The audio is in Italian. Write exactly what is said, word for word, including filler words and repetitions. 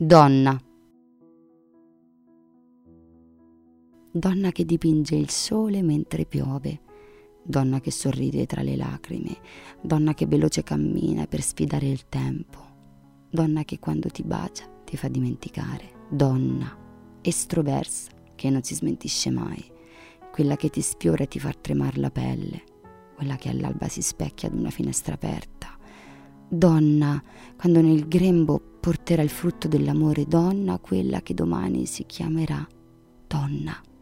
Donna. Donna che dipinge il sole mentre piove, donna che sorride tra le lacrime, donna che veloce cammina per sfidare il tempo, donna che quando ti bacia ti fa dimenticare, donna estroversa che non si smentisce mai, quella che ti sfiora e ti fa tremare la pelle, quella che all'alba si specchia ad una finestra aperta, donna quando nel grembo porterà il frutto dell'amore, donna quella che domani si chiamerà donna.